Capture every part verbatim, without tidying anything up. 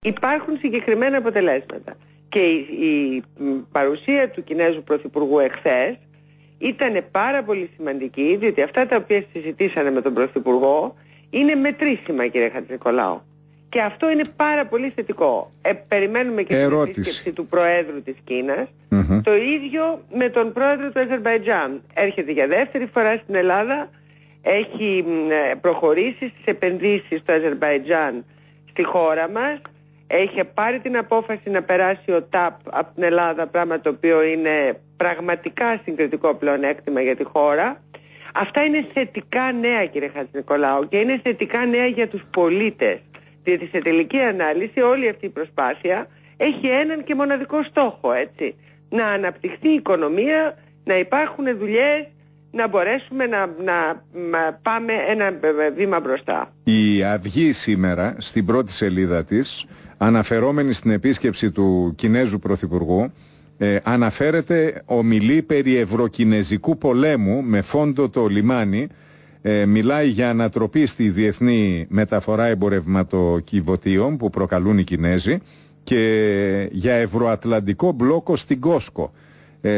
υπάρχουν συγκεκριμένα αποτελέσματα. Και η, η παρουσία του Κινέζου Πρωθυπουργού εχθές ήταν πάρα πολύ σημαντική, διότι αυτά τα οποία συζητήσανε με τον Πρωθυπουργό είναι μετρήσιμα, κύριε Χατζηνικολάου. Και αυτό είναι πάρα πολύ θετικό. Ε, περιμένουμε και Ερώτηση. την επίσκεψη του Προέδρου της Κίνας. Mm-hmm. Το ίδιο με τον Πρόεδρο του Αζερμπαϊτζάν. Έρχεται για δεύτερη φορά στην Ελλάδα. Έχει προχωρήσει στις επενδύσεις του Αζερμπαϊτζάν στη χώρα μας. Έχει πάρει την απόφαση να περάσει ο ΤΑΠ από την Ελλάδα, πράγμα το οποίο είναι πραγματικά συγκριτικό πλεονέκτημα για τη χώρα. Αυτά είναι θετικά νέα, κύριε Χατζηνικολάου, και είναι θετικά νέα για τους πολίτες. Διότι σε τελική ανάλυση όλη αυτή η προσπάθεια έχει έναν και μοναδικό στόχο, έτσι. Να αναπτυχθεί η οικονομία, να υπάρχουν δουλειές, να μπορέσουμε να, να, να πάμε ένα βήμα μπροστά. Η Αυγή σήμερα, στην πρώτη σελίδα της, αναφερόμενη στην επίσκεψη του Κινέζου Πρωθυπουργού, ε, αναφέρεται, ομιλεί περί ευρωκινεζικού πολέμου με φόντο το λιμάνι. Ε, μιλάει για ανατροπή στη διεθνή μεταφορά εμπορευματοκιβωτίων που προκαλούν οι Κινέζοι και για ευρωατλαντικό μπλόκο στην Κόσκο. Ε,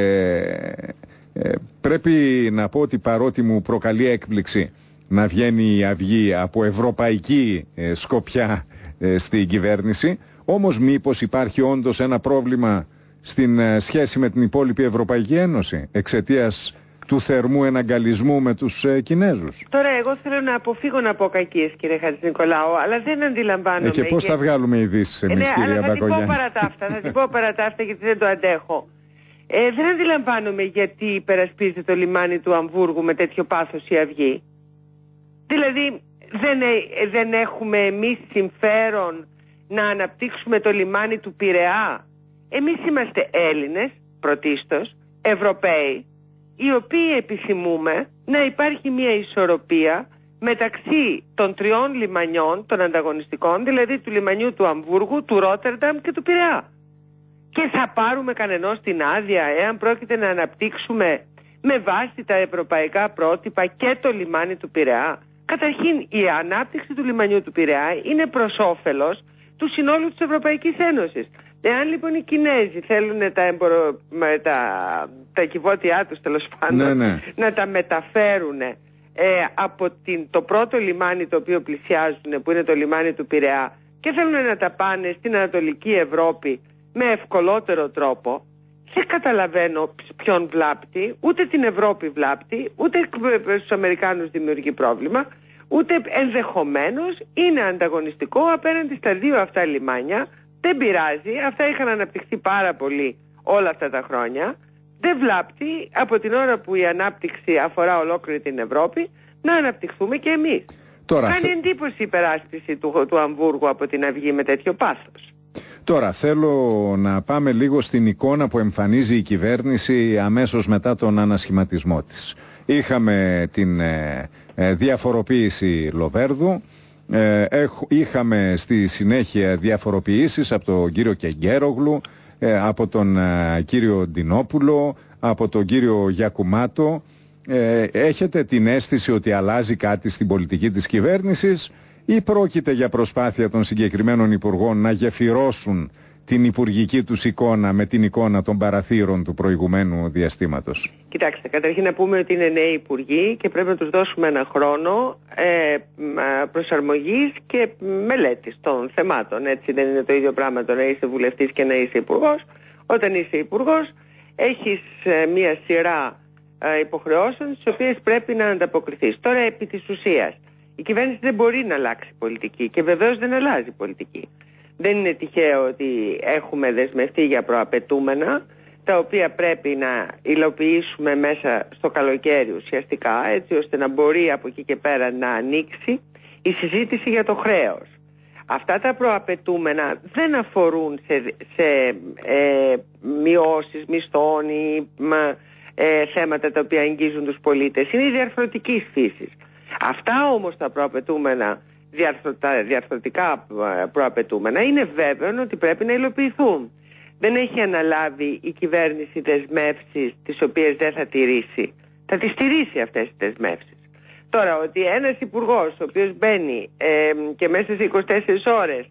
ε, πρέπει να πω ότι παρότι μου προκαλεί έκπληξη να βγαίνει η Αυγή από ευρωπαϊκή ε, σκοπιά ε, στην κυβέρνηση, όμως μήπως υπάρχει όντως ένα πρόβλημα στην ε, σχέση με την υπόλοιπη Ευρωπαϊκή Ένωση εξαιτίας του θερμού εναγκαλισμού με τους ε, Κινέζους? Τώρα εγώ θέλω να αποφύγω να πω κακίες, κύριε Χατζηνικολάου, αλλά δεν αντιλαμβάνομαι. Ε, και πώς και... θα βγάλουμε ειδήσεις εμείς, ε, ναι, κυρία Μπακογιάννη? Θα την πω παρά τα αυτά, θα την πω παρά τα αυτά γιατί δεν το αντέχω. Ε, δεν αντιλαμβάνομαι γιατί υπερασπίζεται το λιμάνι του Αμβούργου με τέτοιο πάθος η Αυγή. Δηλαδή δεν, ε, δεν έχουμε εμείς συμφέρον να αναπτύξουμε το λιμάνι του Πειραιά? Εμείς είμαστε Έλληνες πρωτίστως, Ευρωπαίοι, οι οποίοι επιθυμούμε να υπάρχει μια ισορροπία μεταξύ των τριών λιμανιών των ανταγωνιστικών, δηλαδή του λιμανιού του Αμβούργου, του Ρότερνταμ και του Πειραιά. Και θα πάρουμε κανενός την άδεια εάν πρόκειται να αναπτύξουμε με βάση τα ευρωπαϊκά πρότυπα και το λιμάνι του Πειραιά? Καταρχήν, η ανάπτυξη του λιμανιού του Πειραιά είναι προς όφελος του συνόλου της Ευρωπαϊκής Ένωσης. Εάν λοιπόν οι Κινέζοι θέλουν τα, εμπορο... τα... τα κυβότια τους, τέλος πάντων, ναι, ναι. να τα μεταφέρουν ε, από την... το πρώτο λιμάνι το οποίο πλησιάζουν, που είναι το λιμάνι του Πειραιά, και θέλουν να τα πάνε στην Ανατολική Ευρώπη με ευκολότερο τρόπο, δεν καταλαβαίνω ποιον βλάπτει, ούτε την Ευρώπη βλάπτει, ούτε στους Αμερικάνους δημιουργεί πρόβλημα, ούτε ενδεχομένως είναι ανταγωνιστικό απέναντι στα δύο αυτά λιμάνια. Δεν πειράζει, αυτά είχαν αναπτυχθεί πάρα πολύ όλα αυτά τα χρόνια. Δεν βλάπτει από την ώρα που η ανάπτυξη αφορά ολόκληρη την Ευρώπη να αναπτυχθούμε και εμείς. Τώρα, Κάνει θε... εντύπωση η υπεράσπιση του, του Αμβούργου από την Αυγή με τέτοιο πάθος. Τώρα θέλω να πάμε λίγο στην εικόνα που εμφανίζει η κυβέρνηση αμέσως μετά τον ανασχηματισμό της. Είχαμε την ε, ε, διαφοροποίηση Λοβέρδου. Ε, έχ, είχαμε στη συνέχεια διαφοροποιήσεις από τον κύριο Κεγκέρογλου, ε, από τον ε, κύριο Ντινόπουλο, από τον κύριο Γιακουμάτο. Ε, έχετε την αίσθηση ότι αλλάζει κάτι στην πολιτική της κυβέρνησης ή πρόκειται για προσπάθεια των συγκεκριμένων υπουργών να γεφυρώσουν την υπουργική τους εικόνα με την εικόνα των παραθύρων του προηγουμένου διαστήματος? Κοιτάξτε, καταρχήν να πούμε ότι είναι νέοι υπουργοί και πρέπει να τους δώσουμε ένα χρόνο ε, προσαρμογής και μελέτης των θεμάτων. Έτσι δεν είναι το ίδιο πράγμα το να είσαι βουλευτής και να είσαι υπουργός. Όταν είσαι υπουργός έχεις ε, μία σειρά ε, υποχρεώσεων στις οποίες πρέπει να ανταποκριθείς. Τώρα επί της ουσίας η κυβέρνηση δεν μπορεί να αλλάξει πολιτική και βεβαίως δεν αλλάζει πολιτική. Δεν είναι τυχαίο ότι έχουμε δεσμευτεί για προαπαιτούμενα, τα οποία πρέπει να υλοποιήσουμε μέσα στο καλοκαίρι ουσιαστικά, έτσι ώστε να μπορεί από εκεί και πέρα να ανοίξει η συζήτηση για το χρέος. Αυτά τα προαπαιτούμενα δεν αφορούν σε, σε ε, μειώσεις μισθών ή ε, θέματα τα οποία αγγίζουν τους πολίτες. Είναι διαρθρωτικής φύσης. Αυτά όμως τα προαπαιτούμενα, τα διαρθρωτικά προαπαιτούμενα, είναι βέβαιο ότι πρέπει να υλοποιηθούν. Δεν έχει αναλάβει η κυβέρνηση δεσμεύσεις τις οποίες δεν θα τηρήσει. Θα τις τηρήσει αυτές τις δεσμεύσεις. Τώρα, ότι ένας υπουργός ο οποίος μπαίνει ε, και μέσα σε είκοσι τέσσερις ώρες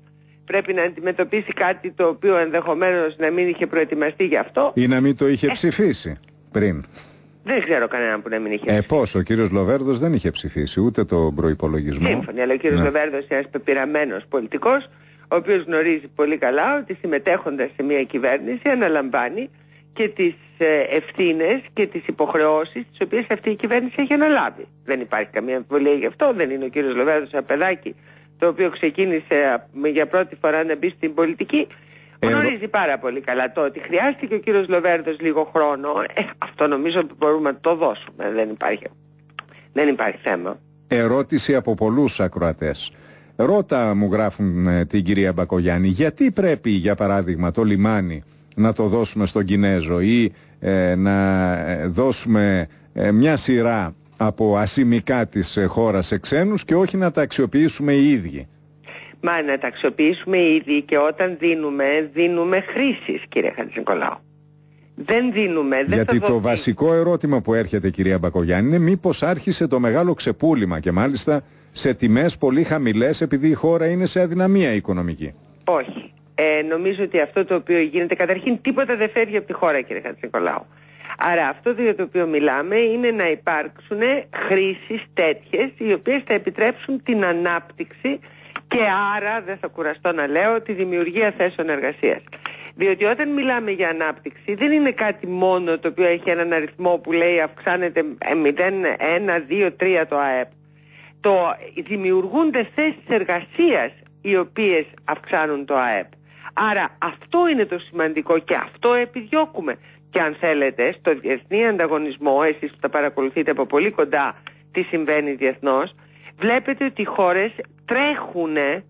πρέπει να αντιμετωπίσει κάτι το οποίο ενδεχομένως να μην είχε προετοιμαστεί γι' αυτό. Ή να μην το είχε ε, ψηφίσει πριν. Δεν ξέρω κανέναν που να μην είχε ψηφίσει. Ε, πώς, ο κύριος Λοβέρδος δεν είχε ψηφίσει ούτε τον προϋπολογισμό. Σύμφωνοι, αλλά ο κύριος ναι. Λοβέρδος είναι ένας πεπειραμένος πολιτικός, ο οποίος γνωρίζει πολύ καλά ότι συμμετέχοντας σε μια κυβέρνηση αναλαμβάνει και τις ευθύνες και τις υποχρεώσεις τις οποίες αυτή η κυβέρνηση έχει αναλάβει. Δεν υπάρχει καμία αμφιβολία γι' αυτό. Δεν είναι ο κύριος Λοβέρδος ένα παιδάκι το οποίο ξεκίνησε για πρώτη φορά να μπει στην πολιτική. Γνωρίζει ε, πάρα πολύ καλά το ότι χρειάστηκε ο κύριος Λοβέρδος λίγο χρόνο. Ε, αυτό νομίζω ότι μπορούμε να το δώσουμε. Δεν υπάρχει, δεν υπάρχει θέμα. Ερώτηση από πολλούς ακροατές. Ρώτα, μου γράφουν ε, την κυρία Μπακογιάννη, γιατί πρέπει για παράδειγμα το λιμάνι να το δώσουμε στον Κινέζο ή ε, να δώσουμε ε, μια σειρά από ασημικά της ε, χώρας σε ξένους και όχι να τα αξιοποιήσουμε οι ίδιοι. Μα να τα αξιοποιήσουμε οι ίδιοι και όταν δίνουμε, δίνουμε χρήσεις, κύριε Χατζηνικολάου. Δεν δίνουμε, δεν Γιατί θα το δοθεί. βασικό ερώτημα που έρχεται, κυρία Μπακογιάννη, είναι μήπως άρχισε το μεγάλο ξεπούλημα και μάλιστα σε τιμές πολύ χαμηλές επειδή η χώρα είναι σε αδυναμία οικονομική. Όχι. Ε, νομίζω ότι αυτό το οποίο γίνεται, καταρχήν τίποτα δεν φεύγει από τη χώρα, κύριε Χατζηνικολάου. Άρα αυτό για το οποίο μιλάμε είναι να υπάρξουν χρήσεις τέτοιες οι οποίες θα επιτρέψουν την ανάπτυξη και άρα, δεν θα κουραστώ να λέω, τη δημιουργία θέσεων εργασίας. Διότι όταν μιλάμε για ανάπτυξη δεν είναι κάτι μόνο το οποίο έχει έναν αριθμό που λέει αυξάνεται μηδέν, ένα, δύο, τρία το ΑΕΠ. Το δημιουργούνται θέσεις εργασίας οι οποίες αυξάνουν το ΑΕΠ. Άρα αυτό είναι το σημαντικό και αυτό επιδιώκουμε. Και αν θέλετε, στο διεθνή ανταγωνισμό, εσείς που τα παρακολουθείτε από πολύ κοντά τι συμβαίνει διεθνώς, βλέπετε ότι οι χώρες τρέχουν ε,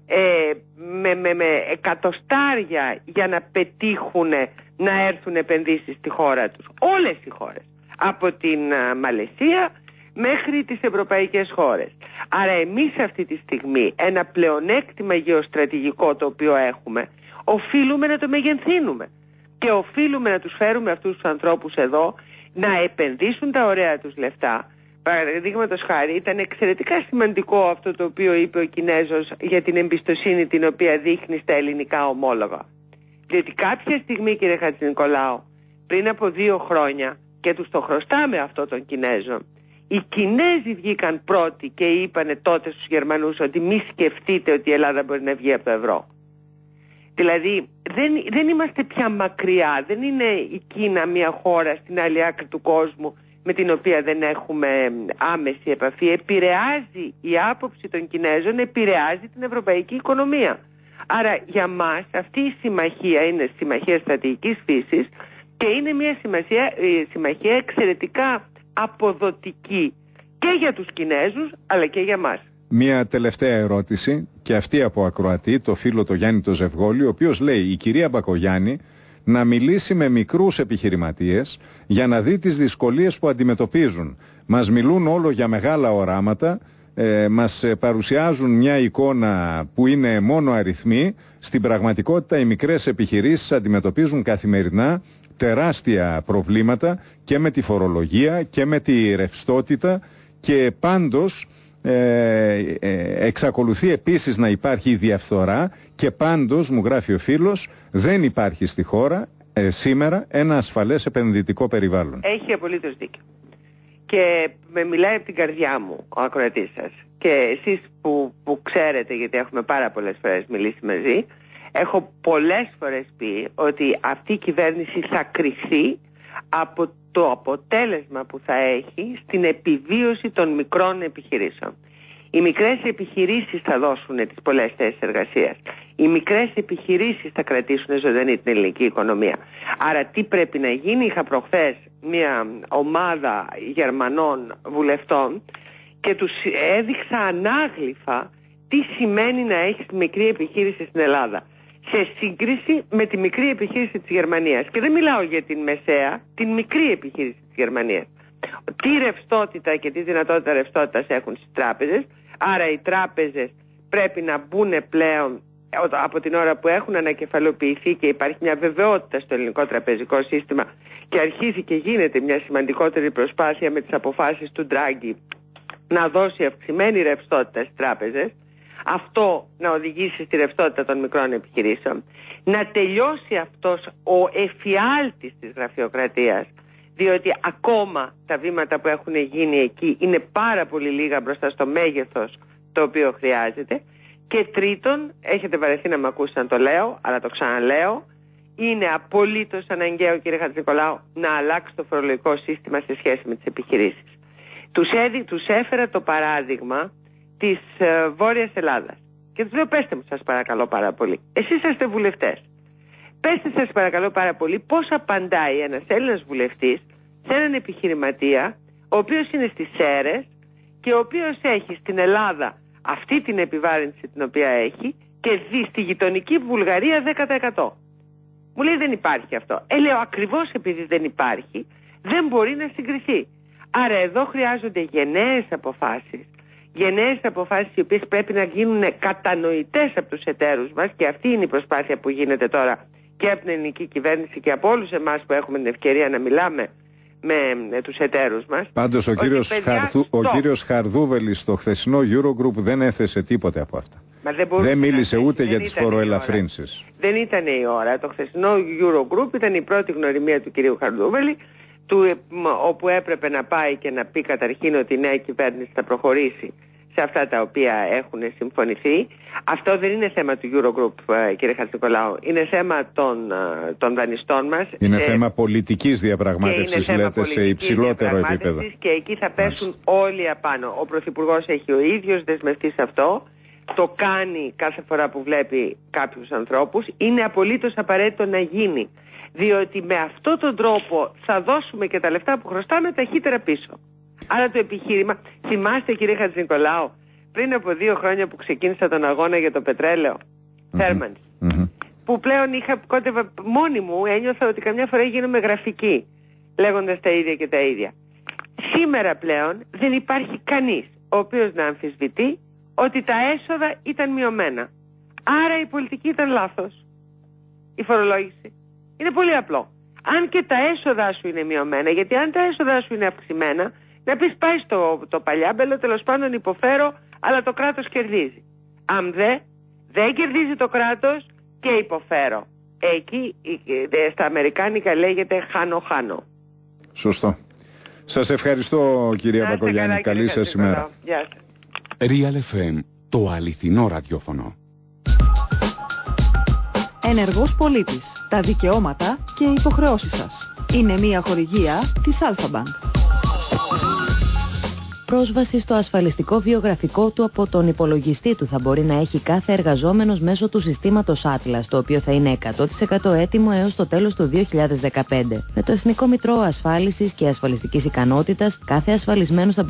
με, με, με εκατοστάρια για να πετύχουν να έρθουν επενδύσεις στη χώρα τους. Όλες οι χώρες. Από την α, Μαλαισία μέχρι τις ευρωπαϊκές χώρες. Άρα εμείς αυτή τη στιγμή ένα πλεονέκτημα γεωστρατηγικό το οποίο έχουμε, οφείλουμε να το μεγενθύνουμε. Και οφείλουμε να τους φέρουμε αυτούς τους ανθρώπους εδώ να επενδύσουν τα ωραία τους λεφτά. Παραδείγματος χάρη, ήταν εξαιρετικά σημαντικό αυτό το οποίο είπε ο Κινέζος για την εμπιστοσύνη την οποία δείχνει στα ελληνικά ομόλογα. Διότι κάποια στιγμή, κύριε Χατζηνικολάου, πριν από δύο χρόνια, και τους το χρωστάμε αυτό των Κινέζων, οι Κινέζοι βγήκαν πρώτοι και είπανε τότε στους Γερμανούς ότι μη σκεφτείτε ότι η Ελλάδα μπορεί να βγει από το ευρώ. Δηλαδή δεν, δεν είμαστε πια μακριά, δεν είναι η Κίνα μια χώρα στην άλλη άκρη του κόσμου με την οποία δεν έχουμε άμεση επαφή. Επηρεάζει η άποψη των Κινέζων, επηρεάζει την ευρωπαϊκή οικονομία. Άρα για μας αυτή η συμμαχία είναι συμμαχία στρατηγικής φύσης και είναι μια συμμαχία, συμμαχία εξαιρετικά αποδοτική και για τους Κινέζους αλλά και για μας. Μία τελευταία ερώτηση και αυτή από ακροατή, το φίλο το Γιάννη το Ζευγόλη, ο οποίος λέει η κυρία Μπακογιάννη να μιλήσει με μικρούς επιχειρηματίες για να δει τις δυσκολίες που αντιμετωπίζουν. Μας μιλούν όλο για μεγάλα οράματα, ε, μας παρουσιάζουν μια εικόνα που είναι μόνο αριθμοί. Στην πραγματικότητα οι μικρές επιχειρήσεις αντιμετωπίζουν καθημερινά τεράστια προβλήματα και με τη φορολογία και με τη ρευστότητα και πάντως Ε, ε, εξακολουθεί επίσης να υπάρχει η διαφθορά και πάντως, μου γράφει ο φίλος, δεν υπάρχει στη χώρα ε, σήμερα ένα ασφαλές επενδυτικό περιβάλλον. Έχει απολύτως δίκιο και με μιλάει από την καρδιά μου ο ακροατής σας και εσείς που, που ξέρετε, γιατί έχουμε πάρα πολλές φορές μιλήσει μαζί, έχω πολλές φορές πει ότι αυτή η κυβέρνηση θα κριθεί από το αποτέλεσμα που θα έχει στην επιβίωση των μικρών επιχειρήσεων. Οι μικρές επιχειρήσεις θα δώσουν τις πολλές θέσεις εργασίας. Οι μικρές επιχειρήσεις θα κρατήσουν ζωντανή την ελληνική οικονομία. Άρα τι πρέπει να γίνει? Είχα προχθές μια ομάδα Γερμανών βουλευτών και τους έδειξα ανάγλυφα τι σημαίνει να έχεις μικρή επιχείρηση στην Ελλάδα σε σύγκριση με τη μικρή επιχείρηση της Γερμανίας. Και δεν μιλάω για την μεσαία, την μικρή επιχείρηση της Γερμανίας. Τι ρευστότητα και τι δυνατότητα ρευστότητας έχουν στις τράπεζες. Άρα οι τράπεζες πρέπει να μπουν πλέον από την ώρα που έχουν ανακεφαλοποιηθεί και υπάρχει μια βεβαιότητα στο ελληνικό τραπεζικό σύστημα και αρχίζει και γίνεται μια σημαντικότερη προσπάθεια με τις αποφάσεις του Ντράγκη να δώσει αυξημένη ρευστότητα στις τράπεζες. αυτό να οδηγήσει στη ρευστότητα των μικρών επιχειρήσεων, να τελειώσει αυτός ο εφιάλτης της γραφειοκρατίας, διότι ακόμα τα βήματα που έχουν γίνει εκεί είναι πάρα πολύ λίγα μπροστά στο μέγεθος το οποίο χρειάζεται. Και τρίτον, έχετε βαρεθεί να με ακούσετε να το λέω, αλλά το ξαναλέω, είναι απολύτως αναγκαίο, κύριε Χατζηνικολάου, να αλλάξει το φορολογικό σύστημα σε σχέση με τις επιχειρήσεις. Τους, έδι, τους έφερα το παράδειγμα της ε, Βόρειας Ελλάδας και τους λέω, πέστε μου σας παρακαλώ πάρα πολύ, εσείς είστε βουλευτές, πέστε σας παρακαλώ πάρα πολύ πώς απαντάει ένας Έλληνας βουλευτής σε έναν επιχειρηματία ο οποίος είναι στις Σέρρες και ο οποίος έχει στην Ελλάδα αυτή την επιβάρυνση την οποία έχει και δει στη γειτονική Βουλγαρία δέκα τοις εκατό. Μου λέει δεν υπάρχει αυτό. Ε, λέω ακριβώς επειδή δεν υπάρχει δεν μπορεί να συγκριθεί. Άρα εδώ χρειάζονται γενναίες αποφάσεις. Γενναίες αποφάσεις οι οποίες πρέπει να γίνουν κατανοητές από τους εταίρους μας, και αυτή είναι η προσπάθεια που γίνεται τώρα και από την ελληνική κυβέρνηση και από όλους εμάς που έχουμε την ευκαιρία να μιλάμε με, με τους εταίρους μας. Πάντως ο κύριος, παιδιά, Χαρδου, ο κύριος Χαρδούβελης στο χθεσινό Eurogroup δεν έθεσε τίποτε από αυτά. Μα δεν, δεν μίλησε να... ούτε δεν για τις φοροελαφρύνσεις. Δεν ήταν η ώρα. Το χθεσινό Eurogroup ήταν η πρώτη γνωριμία του κυρίου Χαρδούβελη, του, όπου έπρεπε να πάει και να πει καταρχήν ότι η νέα κυβέρνηση θα προχωρήσει σε αυτά τα οποία έχουν συμφωνηθεί. Αυτό δεν είναι θέμα του Eurogroup, κύριε Χατζηνικολάου. Είναι θέμα των, των δανειστών μας. Είναι σε... θέμα πολιτικής διαπραγμάτευσης, λέτε, σε υψηλότερο επίπεδο. Και εκεί θα πέσουν Μάλιστα. όλοι απάνω. Ο Πρωθυπουργός έχει ο ίδιος δεσμευτεί σε αυτό. Το κάνει κάθε φορά που βλέπει κάποιους ανθρώπους. Είναι απολύτως απαραίτητο να γίνει. Διότι με αυτόν τον τρόπο θα δώσουμε και τα λεφτά που χρωστάμε ταχύτερα πίσω. Άρα το επιχείρημα, θυμάστε κύριε Χατζηνικολάου, πριν από δύο χρόνια που ξεκίνησα τον αγώνα για το πετρέλαιο, mm-hmm. θέρμανση, mm-hmm. που πλέον είχα κόντευα μόνη μου, ένιωθα ότι καμιά φορά γίνομαι γραφική, λέγοντας τα ίδια και τα ίδια. Σήμερα πλέον δεν υπάρχει κανείς ο οποίος να αμφισβητεί ότι τα έσοδα ήταν μειωμένα. Άρα η πολιτική ήταν λάθος. Η φορολόγηση. Είναι πολύ απλό. Αν και τα έσοδα σου είναι μειωμένα, γιατί αν τα έσοδα σου είναι αυξημένα, να πεις πάει στο το παλιάμπελο, τέλος πάντων υποφέρω, αλλά το κράτος κερδίζει. Αν δε, δεν κερδίζει το κράτος και υποφέρω. Εκεί στα αμερικάνικα λέγεται χάνω-χάνω. Σωστό. Σας ευχαριστώ κυρία Μπακογιάννη. Καλή σας ημέρα. Γεια σας. Real εφ εμ, το αληθινό ραδιόφωνο. Ενεργός πολίτης. Τα δικαιώματα και οι υποχρεώσεις σας. Είναι μια χορηγία της Alpha Bank. Πρόσβαση στο ασφαλιστικό βιογραφικό του από τον υπολογιστή του θα μπορεί να έχει κάθε εργαζόμενος μέσω του συστήματος Atlas, το οποίο θα είναι εκατό τοις εκατό έτοιμο έως το τέλος του δύο χιλιάδες δεκαπέντε. Με το Εθνικό Μητρό Ασφάλισης και Ασφαλιστικής Ικανότητας, κάθε ασφαλισμένος θα